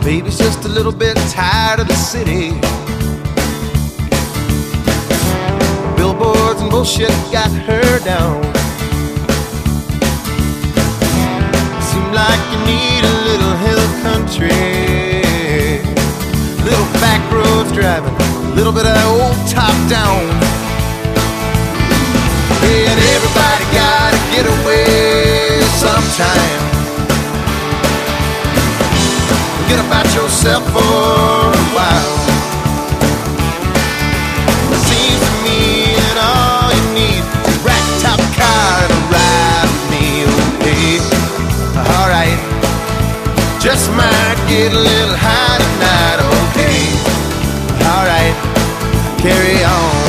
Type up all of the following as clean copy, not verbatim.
Baby's just a little bit tired of the city. Billboards and bullshit got her down. Seems like you need a little hill country, little back roads driving, a little bit of old top down. And everybody gotta get away sometime. Forget about yourself for a while. It seems to me that all you need is a rag-top car to ride with me, okay? Alright, just might get a little high tonight, okay? Alright, carry on.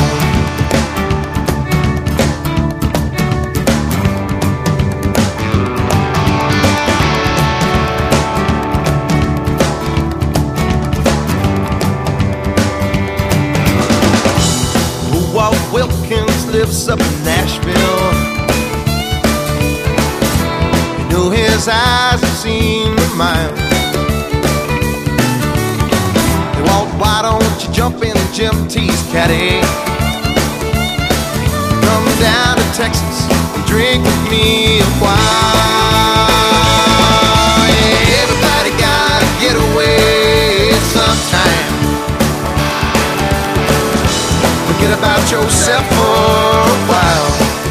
Walt Wilkins lives up in Nashville. You know his eyes have seen the mile. Hey, Walt, why don't you jump in Jim T's caddy? Come down to Texas and drink with me a while. Yeah, everybody gotta get away sometime. Forget about yourself for a while.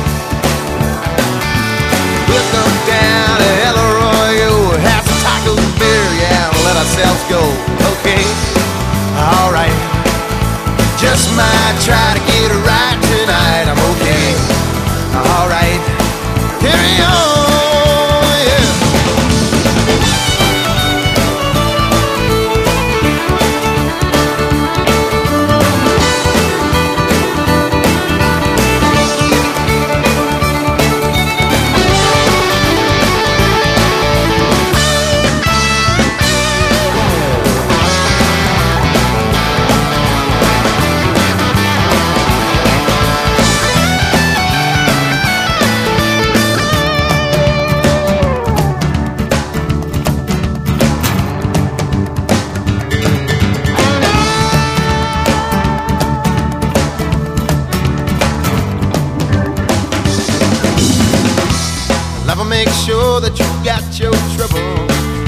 We'll come down to El Arroyo, have some tacos and beer, yeah, and let ourselves go, okay? Alright, just might try to get it right tonight, I'm okay. Alright, carry on, yeah. Lover, make sure that you got your trouble.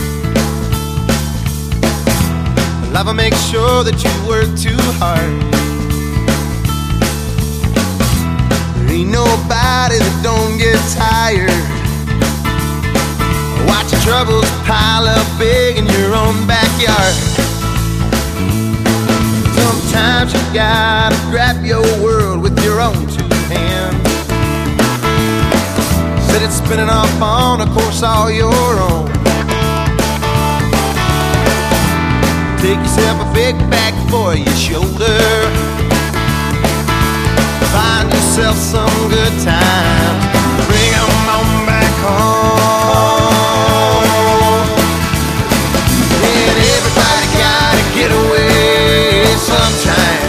Lover, make sure that you work too hard. There ain't nobody that don't get tired. Watch your troubles pile up big in your own backyard. Sometimes you gotta grab your world with your own two hands. Set it spinning off on a course all your own. Take yourself a big bag for your shoulder. Find yourself some good time. Bring 'em on back home. And everybody gotta get away sometime.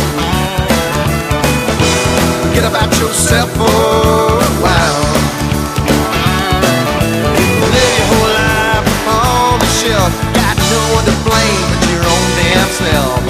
Forget about yourself for a while. Got no one to blame but your own damn self.